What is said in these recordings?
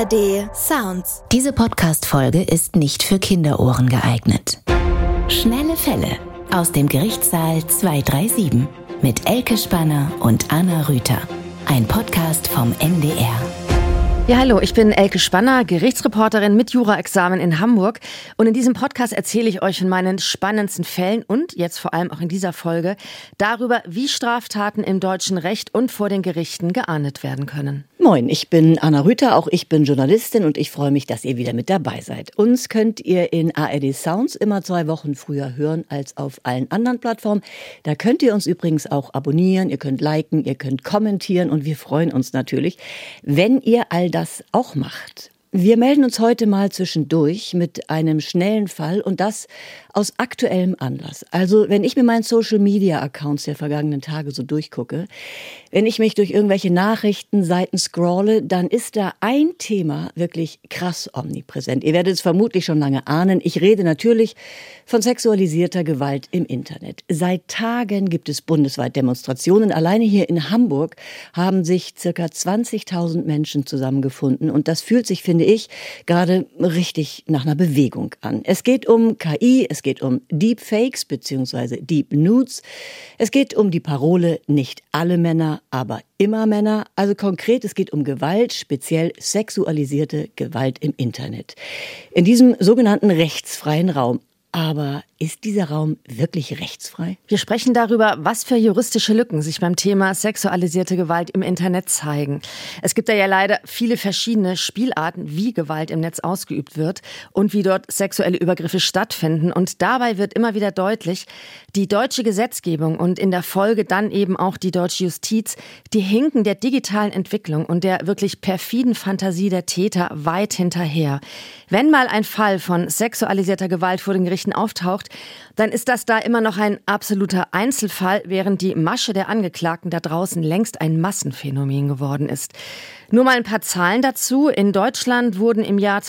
ARD Sounds. Diese Podcast-Folge ist nicht für Kinderohren geeignet. Schnelle Fälle aus dem Gerichtssaal 237 mit Elke Spanner und Anna Rüther. Ein Podcast vom NDR. Ja, hallo, ich bin Elke Spanner, Gerichtsreporterin mit Jura-Examen in Hamburg. Und in diesem Podcast erzähle ich euch von meinen spannendsten Fällen und jetzt vor allem auch in dieser Folge darüber, wie Straftaten im deutschen Recht und vor den Gerichten geahndet werden können. Moin, ich bin Anna Rüther, auch ich bin Journalistin und ich freue mich, dass ihr wieder mit dabei seid. Uns könnt ihr in ARD Sounds immer 2 Wochen früher hören als auf allen anderen Plattformen. Da könnt ihr uns übrigens auch abonnieren, ihr könnt liken, ihr könnt kommentieren und wir freuen uns natürlich, wenn ihr all das auch macht. Wir melden uns heute mal zwischendurch mit einem schnellen Fall und das aus aktuellem Anlass. Also wenn ich mir meinen Social-Media-Accounts der vergangenen Tage so durchgucke, wenn ich mich durch irgendwelche Nachrichtenseiten scrolle, dann ist da ein Thema wirklich krass omnipräsent. Ihr werdet es vermutlich schon lange ahnen. Ich rede natürlich von sexualisierter Gewalt im Internet. Seit Tagen gibt es bundesweit Demonstrationen. Alleine hier in Hamburg haben sich ca. 20.000 Menschen zusammengefunden und das fühlt sich, finde ich, gerade richtig nach einer Bewegung an. Es geht um KI, es geht um Deepfakes bzw. Deep Nudes. Es geht um die Parole nicht alle Männer, aber immer Männer. Also konkret, es geht um Gewalt, speziell sexualisierte Gewalt im Internet. In diesem sogenannten rechtsfreien Raum. Aber ist dieser Raum wirklich rechtsfrei? Wir sprechen darüber, was für juristische Lücken sich beim Thema sexualisierte Gewalt im Internet zeigen. Es gibt ja leider viele verschiedene Spielarten, wie Gewalt im Netz ausgeübt wird und wie dort sexuelle Übergriffe stattfinden. Und dabei wird immer wieder deutlich, die deutsche Gesetzgebung und in der Folge dann eben auch die deutsche Justiz, die hinken der digitalen Entwicklung und der wirklich perfiden Fantasie der Täter weit hinterher. Wenn mal ein Fall von sexualisierter Gewalt vor den Gerichten auftaucht, dann ist das da immer noch ein absoluter Einzelfall, während die Masche der Angeklagten da draußen längst ein Massenphänomen geworden ist. Nur mal ein paar Zahlen dazu. In Deutschland wurden im Jahr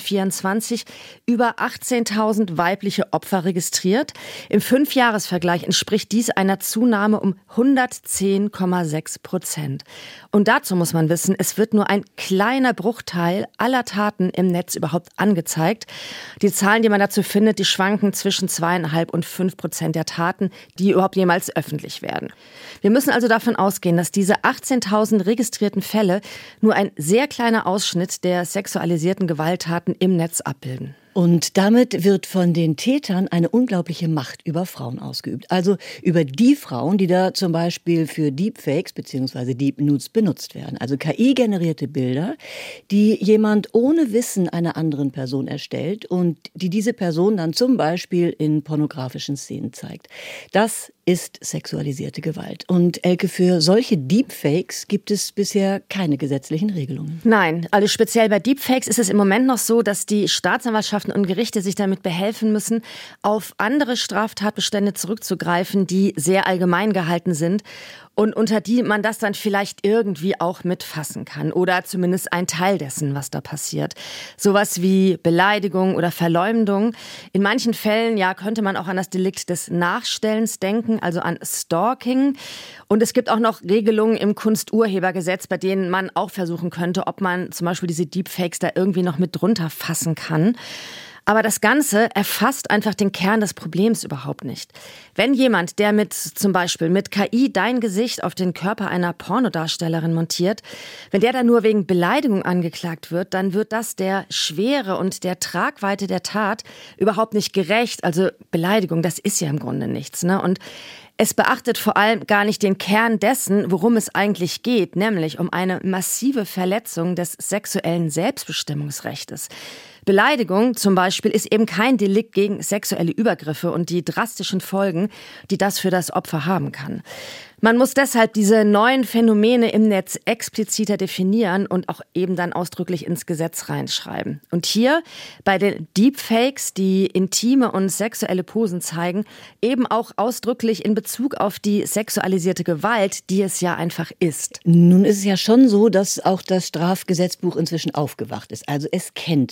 2024 über 18.000 weibliche Opfer registriert. Im 5-Jahres-Vergleich entspricht dies einer Zunahme um 110,6%. Und dazu muss man wissen, es wird nur ein kleiner Bruchteil aller Taten im Netz überhaupt angezeigt. Die Zahlen, die man dazu findet, die schwanken zwischen 2,5 und 5% der Taten, die überhaupt jemals öffentlich werden. Wir müssen also davon ausgehen, dass diese 18.000 registrierten Fälle nur ein sehr kleiner Ausschnitt der sexualisierten Gewalttaten im Netz abbilden. Und damit wird von den Tätern eine unglaubliche Macht über Frauen ausgeübt. Also über die Frauen, die da zum Beispiel für Deepfakes bzw. Deep Nudes benutzt werden. Also KI-generierte Bilder, die jemand ohne Wissen einer anderen Person erstellt und die diese Person dann zum Beispiel in pornografischen Szenen zeigt. Das ist sexualisierte Gewalt. Und Elke, für solche Deepfakes gibt es bisher keine gesetzlichen Regelungen. Nein, also speziell bei Deepfakes ist es im Moment noch so, dass die Staatsanwaltschaften und Gerichte sich damit behelfen müssen, auf andere Straftatbestände zurückzugreifen, die sehr allgemein gehalten sind und unter die man das dann vielleicht irgendwie auch mitfassen kann oder zumindest ein Teil dessen, was da passiert. Sowas wie Beleidigung oder Verleumdung. In manchen Fällen könnte man auch an das Delikt des Nachstellens denken, also an Stalking. Und es gibt auch noch Regelungen im Kunsturhebergesetz, bei denen man auch versuchen könnte, ob man zum Beispiel diese Deepfakes da irgendwie noch mit drunter fassen kann. Aber das Ganze erfasst einfach den Kern des Problems überhaupt nicht. Wenn jemand, der zum Beispiel mit KI dein Gesicht auf den Körper einer Pornodarstellerin montiert, wenn der dann nur wegen Beleidigung angeklagt wird, dann wird das der Schwere und der Tragweite der Tat überhaupt nicht gerecht. Also Beleidigung, das ist ja im Grunde nichts, ne? Und es beachtet vor allem gar nicht den Kern dessen, worum es eigentlich geht, nämlich um eine massive Verletzung des sexuellen Selbstbestimmungsrechtes. Beleidigung zum Beispiel ist eben kein Delikt gegen sexuelle Übergriffe und die drastischen Folgen, die das für das Opfer haben kann. Man muss deshalb diese neuen Phänomene im Netz expliziter definieren und auch eben dann ausdrücklich ins Gesetz reinschreiben. Und hier bei den Deepfakes, die intime und sexuelle Posen zeigen, eben auch ausdrücklich in Bezug auf die sexualisierte Gewalt, die es ja einfach ist. Nun ist es ja schon so, dass auch das Strafgesetzbuch inzwischen aufgewacht ist. Also es kennt das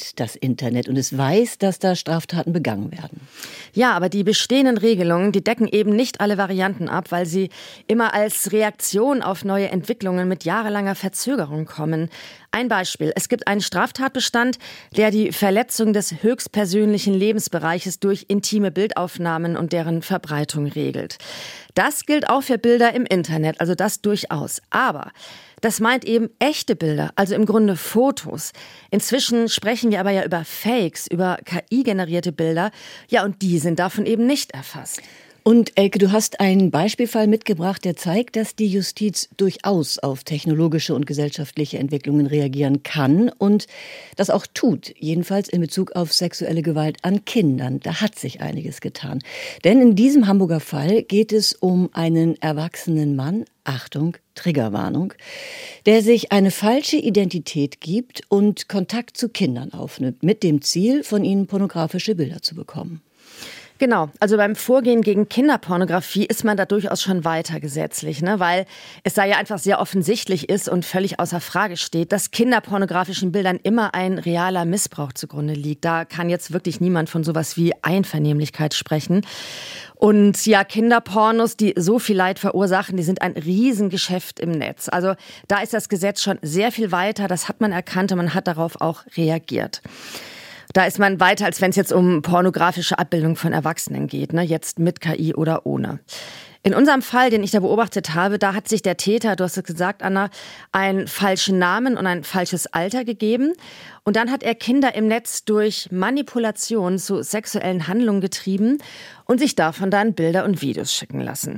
Internet und es weiß, dass da Straftaten begangen werden. Ja, aber die bestehenden Regelungen, die decken eben nicht alle Varianten ab, weil sie immer als Reaktion auf neue Entwicklungen mit jahrelanger Verzögerung kommen. Ein Beispiel. Es gibt einen Straftatbestand, der die Verletzung des höchstpersönlichen Lebensbereiches durch intime Bildaufnahmen und deren Verbreitung regelt. Das gilt auch für Bilder im Internet, also das durchaus. Aber das meint eben echte Bilder, also im Grunde Fotos. Inzwischen sprechen wir aber ja über Fakes, über KI-generierte Bilder. Ja, und die sind davon eben nicht erfasst. Und Elke, du hast einen Beispielfall mitgebracht, der zeigt, dass die Justiz durchaus auf technologische und gesellschaftliche Entwicklungen reagieren kann und das auch tut, jedenfalls in Bezug auf sexuelle Gewalt an Kindern. Da hat sich einiges getan. Denn in diesem Hamburger Fall geht es um einen erwachsenen Mann, Achtung, Triggerwarnung, der sich eine falsche Identität gibt und Kontakt zu Kindern aufnimmt, mit dem Ziel, von ihnen pornografische Bilder zu bekommen. Genau, also beim Vorgehen gegen Kinderpornografie ist man da durchaus schon weiter gesetzlich, ne? Weil es da ja einfach sehr offensichtlich ist und völlig außer Frage steht, dass kinderpornografischen Bildern immer ein realer Missbrauch zugrunde liegt. Da kann jetzt wirklich niemand von sowas wie Einvernehmlichkeit sprechen. Und ja, Kinderpornos, die so viel Leid verursachen, die sind ein Riesengeschäft im Netz. Also da ist das Gesetz schon sehr viel weiter, das hat man erkannt und man hat darauf auch reagiert. Da ist man weiter, als wenn es jetzt um pornografische Abbildung von Erwachsenen geht, ne? Jetzt mit KI oder ohne. In unserem Fall, den ich da beobachtet habe, da hat sich der Täter, du hast es gesagt, Anna, einen falschen Namen und ein falsches Alter gegeben. Und dann hat er Kinder im Netz durch Manipulation zu sexuellen Handlungen getrieben und sich davon dann Bilder und Videos schicken lassen.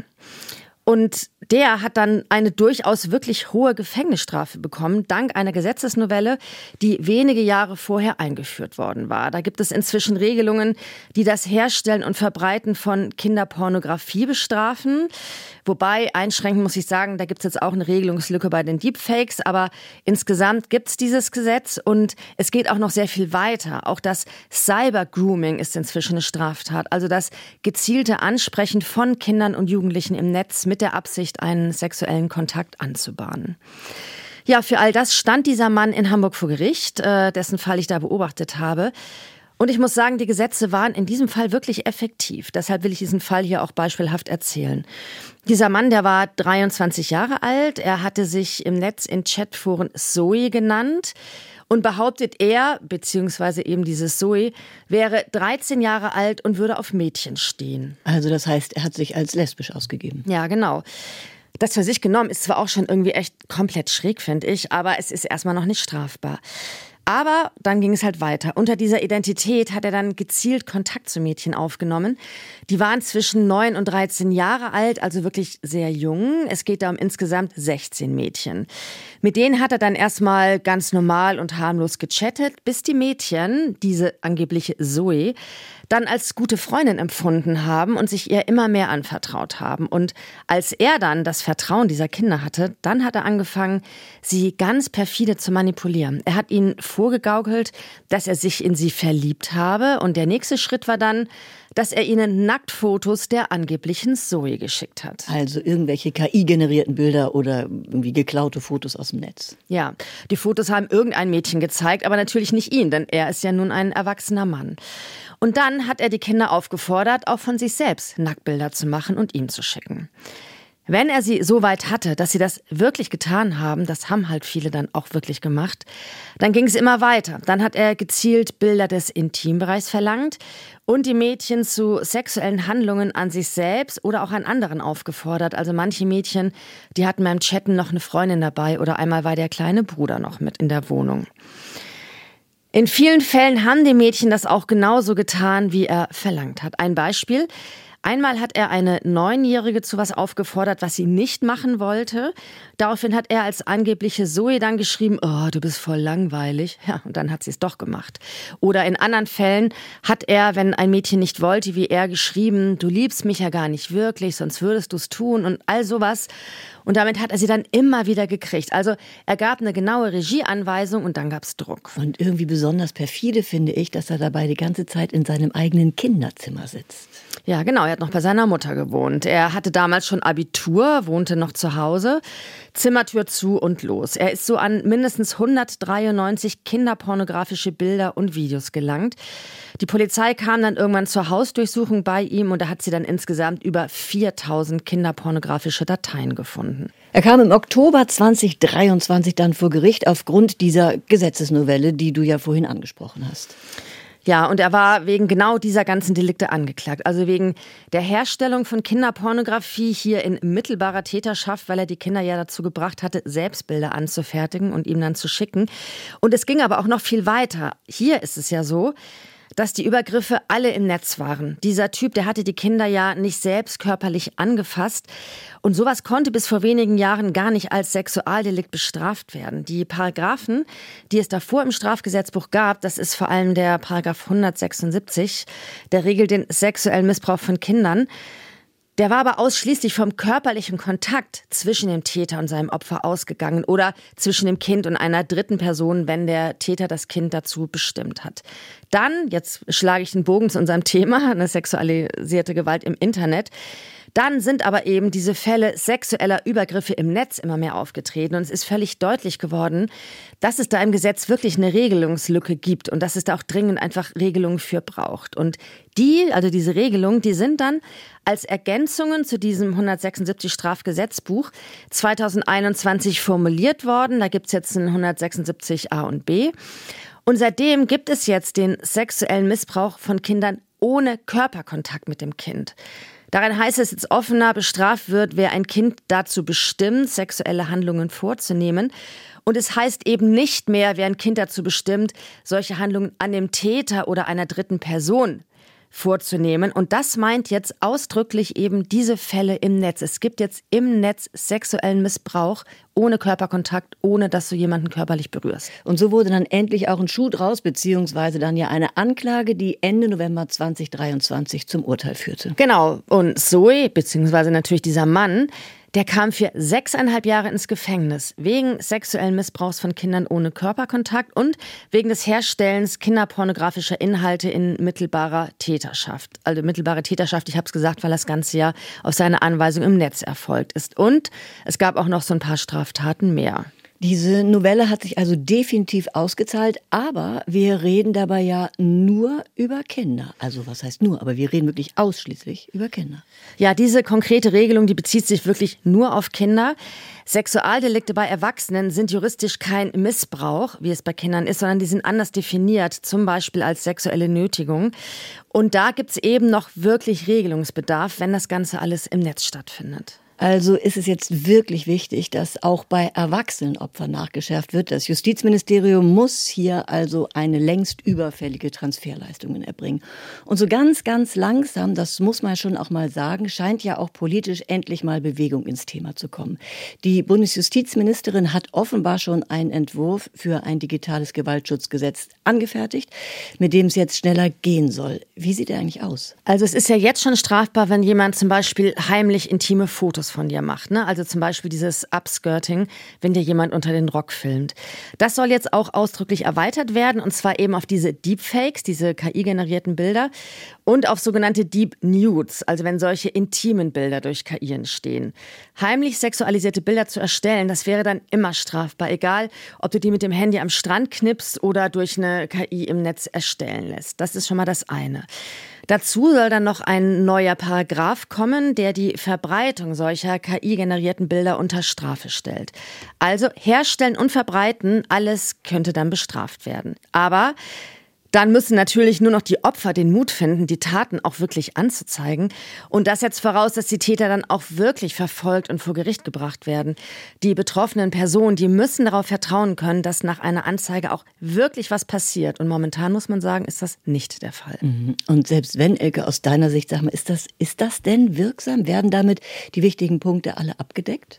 Und der hat dann eine durchaus wirklich hohe Gefängnisstrafe bekommen, dank einer Gesetzesnovelle, die wenige Jahre vorher eingeführt worden war. Da gibt es inzwischen Regelungen, die das Herstellen und Verbreiten von Kinderpornografie bestrafen. Wobei, einschränkend muss ich sagen, da gibt es jetzt auch eine Regelungslücke bei den Deepfakes. Aber insgesamt gibt es dieses Gesetz und es geht auch noch sehr viel weiter. Auch das Cyber-Grooming ist inzwischen eine Straftat. Also das gezielte Ansprechen von Kindern und Jugendlichen im Netz mit der Absicht, einen sexuellen Kontakt anzubahnen. Ja, für all das stand dieser Mann in Hamburg vor Gericht, dessen Fall ich da beobachtet habe. Und ich muss sagen, die Gesetze waren in diesem Fall wirklich effektiv. Deshalb will ich diesen Fall hier auch beispielhaft erzählen. Dieser Mann, der war 23 Jahre alt. Er hatte sich im Netz in Chatforen Zoe genannt. Und behauptet er, beziehungsweise eben dieses Zoe, wäre 13 Jahre alt und würde auf Mädchen stehen. Also das heißt, er hat sich als lesbisch ausgegeben. Ja, genau. Das für sich genommen ist zwar auch schon irgendwie echt komplett schräg, finde ich, aber es ist erstmal noch nicht strafbar. Aber dann ging es halt weiter. Unter dieser Identität hat er dann gezielt Kontakt zu Mädchen aufgenommen. Die waren zwischen 9 und 13 Jahre alt, also wirklich sehr jung. Es geht da um insgesamt 16 Mädchen. Mit denen hat er dann erstmal ganz normal und harmlos gechattet, bis die Mädchen, diese angebliche Zoe, dann als gute Freundin empfunden haben und sich ihr immer mehr anvertraut haben. Und als er dann das Vertrauen dieser Kinder hatte, dann hat er angefangen, sie ganz perfide zu manipulieren. Er hat ihnen vorgegaukelt, dass er sich in sie verliebt habe. Und der nächste Schritt war dann, dass er ihnen Nacktfotos der angeblichen Zoe geschickt hat. Also irgendwelche KI-generierten Bilder oder irgendwie geklaute Fotos aus dem Netz. Ja, die Fotos haben irgendein Mädchen gezeigt, aber natürlich nicht ihn, denn er ist ja nun ein erwachsener Mann. Und dann hat er die Kinder aufgefordert, auch von sich selbst Nacktbilder zu machen und ihm zu schicken. Wenn er sie so weit hatte, dass sie das wirklich getan haben, das haben halt viele dann auch wirklich gemacht, dann ging es immer weiter. Dann hat er gezielt Bilder des Intimbereichs verlangt und die Mädchen zu sexuellen Handlungen an sich selbst oder auch an anderen aufgefordert. Also manche Mädchen, die hatten beim Chatten noch eine Freundin dabei oder einmal war der kleine Bruder noch mit in der Wohnung. In vielen Fällen haben die Mädchen das auch genauso getan, wie er verlangt hat. Ein Beispiel: Einmal hat er eine 9-Jährige zu was aufgefordert, was sie nicht machen wollte. Daraufhin hat er als angebliche Zoe dann geschrieben, oh, du bist voll langweilig. Ja, und dann hat sie es doch gemacht. Oder in anderen Fällen hat er, wenn ein Mädchen nicht wollte, wie er, geschrieben, du liebst mich ja gar nicht wirklich, sonst würdest du es tun und all sowas. Und damit hat er sie dann immer wieder gekriegt. Also er gab eine genaue Regieanweisung und dann gab es Druck. Und irgendwie besonders perfide finde ich, dass er dabei die ganze Zeit in seinem eigenen Kinderzimmer sitzt. Ja, genau. hat noch bei seiner Mutter gewohnt. Er hatte damals schon Abitur, wohnte noch zu Hause, Zimmertür zu und los. Er ist so an mindestens 193 kinderpornografische Bilder und Videos gelangt. Die Polizei kam dann irgendwann zur Hausdurchsuchung bei ihm und da hat sie dann insgesamt über 4000 kinderpornografische Dateien gefunden. Er kam im Oktober 2023 dann vor Gericht aufgrund dieser Gesetzesnovelle, die du ja vorhin angesprochen hast. Ja, und er war wegen genau dieser ganzen Delikte angeklagt. Also wegen der Herstellung von Kinderpornografie hier in mittelbarer Täterschaft, weil er die Kinder ja dazu gebracht hatte, Selbstbilder anzufertigen und ihm dann zu schicken. Und es ging aber auch noch viel weiter. Hier ist es ja so, dass die Übergriffe alle im Netz waren. Dieser Typ, der hatte die Kinder ja nicht selbst körperlich angefasst. Und sowas konnte bis vor wenigen Jahren gar nicht als Sexualdelikt bestraft werden. Die Paragraphen, die es davor im Strafgesetzbuch gab, das ist vor allem der Paragraph 176, der regelt den sexuellen Missbrauch von Kindern. Der war aber ausschließlich vom körperlichen Kontakt zwischen dem Täter und seinem Opfer ausgegangen oder zwischen dem Kind und einer dritten Person, wenn der Täter das Kind dazu bestimmt hat. Dann, jetzt schlage ich den Bogen zu unserem Thema, eine sexualisierte Gewalt im Internet. Dann sind aber eben diese Fälle sexueller Übergriffe im Netz immer mehr aufgetreten und es ist völlig deutlich geworden, dass es da im Gesetz wirklich eine Regelungslücke gibt und dass es da auch dringend einfach Regelungen für braucht. Und diese Regelungen, die sind dann als Ergänzungen zu diesem 176 Strafgesetzbuch 2021 formuliert worden. Da gibt es jetzt ein 176a und b. Und seitdem gibt es jetzt den sexuellen Missbrauch von Kindern ohne Körperkontakt mit dem Kind. Darin heißt es jetzt offener, bestraft wird, wer ein Kind dazu bestimmt, sexuelle Handlungen vorzunehmen. Und es heißt eben nicht mehr, wer ein Kind dazu bestimmt, solche Handlungen an dem Täter oder einer dritten Person vorzunehmen. Und das meint jetzt ausdrücklich eben diese Fälle im Netz. Es gibt jetzt im Netz sexuellen Missbrauch ohne Körperkontakt, ohne dass du jemanden körperlich berührst. Und so wurde dann endlich auch ein Schuh draus, beziehungsweise dann ja eine Anklage, die Ende November 2023 zum Urteil führte. Genau. Und Zoe, beziehungsweise natürlich dieser Mann, der kam für 6,5 Jahre ins Gefängnis wegen sexuellen Missbrauchs von Kindern ohne Körperkontakt und wegen des Herstellens kinderpornografischer Inhalte in mittelbarer Täterschaft. Also mittelbare Täterschaft, ich habe es gesagt, weil das Ganze ja auf seine Anweisung im Netz erfolgt ist. Und es gab auch noch so ein paar Straftaten mehr. Diese Novelle hat sich also definitiv ausgezahlt, aber wir reden dabei ja nur über Kinder. Also was heißt nur, aber wir reden wirklich ausschließlich über Kinder. Ja, diese konkrete Regelung, die bezieht sich wirklich nur auf Kinder. Sexualdelikte bei Erwachsenen sind juristisch kein Missbrauch, wie es bei Kindern ist, sondern die sind anders definiert, zum Beispiel als sexuelle Nötigung. Und da gibt's eben noch wirklich Regelungsbedarf, wenn das Ganze alles im Netz stattfindet. Also ist es jetzt wirklich wichtig, dass auch bei erwachsenen Opfern nachgeschärft wird. Das Justizministerium muss hier also eine längst überfällige Transferleistungen erbringen. Und so ganz, ganz langsam, das muss man schon auch mal sagen, scheint ja auch politisch endlich mal Bewegung ins Thema zu kommen. Die Bundesjustizministerin hat offenbar schon einen Entwurf für ein digitales Gewaltschutzgesetz angefertigt, mit dem es jetzt schneller gehen soll. Wie sieht er eigentlich aus? Also es ist ja jetzt schon strafbar, wenn jemand zum Beispiel heimlich intime Fotos von dir macht, ne? Also zum Beispiel dieses Upskirting, wenn dir jemand unter den Rock filmt. Das soll jetzt auch ausdrücklich erweitert werden und zwar eben auf diese Deepfakes, diese KI-generierten Bilder und auf sogenannte Deep Nudes, also wenn solche intimen Bilder durch KI entstehen. Heimlich sexualisierte Bilder zu erstellen, das wäre dann immer strafbar, egal ob du die mit dem Handy am Strand knippst oder durch eine KI im Netz erstellen lässt. Das ist schon mal das eine. Dazu soll dann noch ein neuer Paragraph kommen, der die Verbreitung solcher KI-generierten Bilder unter Strafe stellt. Also herstellen und verbreiten, alles könnte dann bestraft werden. Aber dann müssen natürlich nur noch die Opfer den Mut finden, die Taten auch wirklich anzuzeigen. Und das setzt voraus, dass die Täter dann auch wirklich verfolgt und vor Gericht gebracht werden. Die betroffenen Personen, die müssen darauf vertrauen können, dass nach einer Anzeige auch wirklich was passiert. Und momentan muss man sagen, ist das nicht der Fall. Und selbst wenn, Elke, aus deiner Sicht, sag mal, ist das denn wirksam? Werden damit die wichtigen Punkte alle abgedeckt?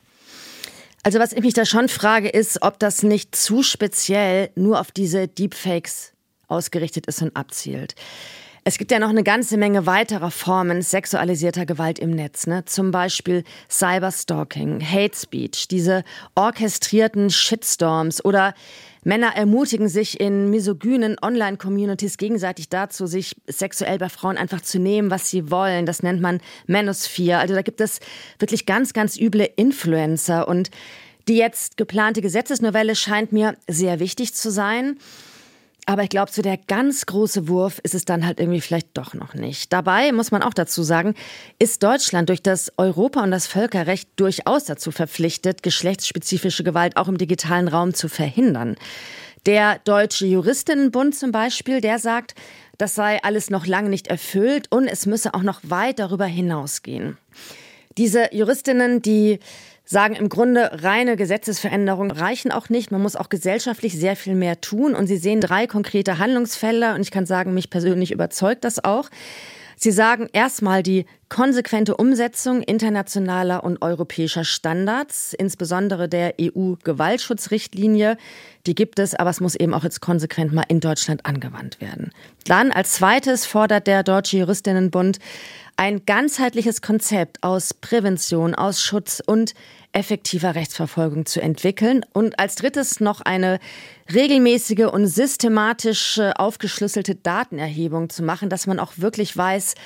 Also was ich mich da schon frage, ist, ob das nicht zu speziell nur auf diese Deepfakes ausgerichtet ist und abzielt. Es gibt ja noch eine ganze Menge weiterer Formen sexualisierter Gewalt im Netz, ne? Zum Beispiel Cyberstalking, Hate Speech, diese orchestrierten Shitstorms oder Männer ermutigen sich in misogynen Online-Communities gegenseitig dazu, sich sexuell bei Frauen einfach zu nehmen, was sie wollen. Das nennt man Manosphere. Also da gibt es wirklich ganz, ganz üble Influencer. Und die jetzt geplante Gesetzesnovelle scheint mir sehr wichtig zu sein. Aber ich glaube, so der ganz große Wurf ist es dann halt irgendwie vielleicht doch noch nicht. Dabei, muss man auch dazu sagen, ist Deutschland durch das Europa- und das Völkerrecht durchaus dazu verpflichtet, geschlechtsspezifische Gewalt auch im digitalen Raum zu verhindern. Der Deutsche Juristinnenbund zum Beispiel, der sagt, das sei alles noch lange nicht erfüllt und es müsse auch noch weit darüber hinausgehen. Diese Juristinnen, die sagen im Grunde, reine Gesetzesveränderungen reichen auch nicht. Man muss auch gesellschaftlich sehr viel mehr tun. Und sie sehen 3 konkrete Handlungsfelder. Und ich kann sagen, mich persönlich überzeugt das auch. Sie sagen erstmal die konsequente Umsetzung internationaler und europäischer Standards, insbesondere der EU-Gewaltschutzrichtlinie. Die gibt es, aber es muss eben auch jetzt konsequent mal in Deutschland angewandt werden. Dann als zweites fordert der Deutsche Juristinnenbund ein ganzheitliches Konzept aus Prävention, aus Schutz und effektiver Rechtsverfolgung zu entwickeln. Und als drittes noch eine regelmäßige und systematisch aufgeschlüsselte Datenerhebung zu machen, dass man auch wirklich weiß,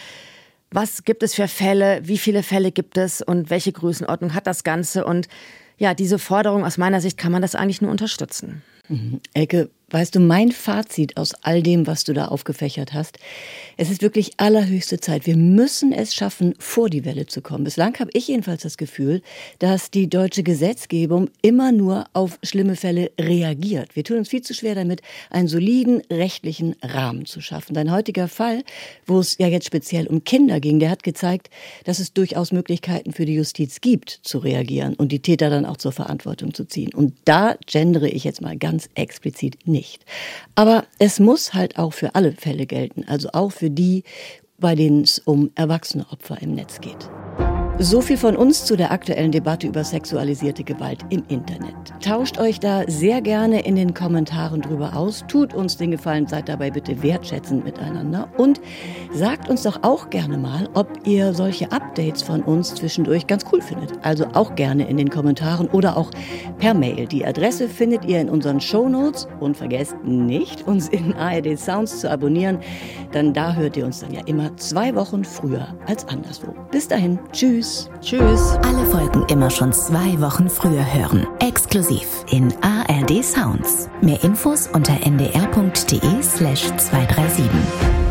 was gibt es für Fälle, wie viele Fälle gibt es und welche Größenordnung hat das Ganze. Und ja, diese Forderung aus meiner Sicht kann man das eigentlich nur unterstützen. Elke, weißt du, mein Fazit aus all dem, was du da aufgefächert hast, es ist wirklich allerhöchste Zeit. Wir müssen es schaffen, vor die Welle zu kommen. Bislang habe ich jedenfalls das Gefühl, dass die deutsche Gesetzgebung immer nur auf schlimme Fälle reagiert. Wir tun uns viel zu schwer damit, einen soliden rechtlichen Rahmen zu schaffen. Dein heutiger Fall, wo es ja jetzt speziell um Kinder ging, der hat gezeigt, dass es durchaus Möglichkeiten für die Justiz gibt, zu reagieren und die Täter dann auch zur Verantwortung zu ziehen. Und da gendere ich jetzt mal ganz explizit nicht. Aber es muss halt auch für alle Fälle gelten, also auch für die, bei denen es um erwachsene Opfer im Netz geht. So viel von uns zu der aktuellen Debatte über sexualisierte Gewalt im Internet. Tauscht euch da sehr gerne in den Kommentaren drüber aus. Tut uns den Gefallen, seid dabei bitte wertschätzend miteinander. Und sagt uns doch auch gerne mal, ob ihr solche Updates von uns zwischendurch ganz cool findet. Also auch gerne in den Kommentaren oder auch per Mail. Die Adresse findet ihr in unseren Shownotes. Und vergesst nicht, uns in ARD Sounds zu abonnieren. Denn da hört ihr uns dann ja immer 2 Wochen früher als anderswo. Bis dahin, tschüss. Tschüss. Alle Folgen immer schon 2 Wochen früher hören. Exklusiv in ARD Sounds. Mehr Infos unter ndr.de/237.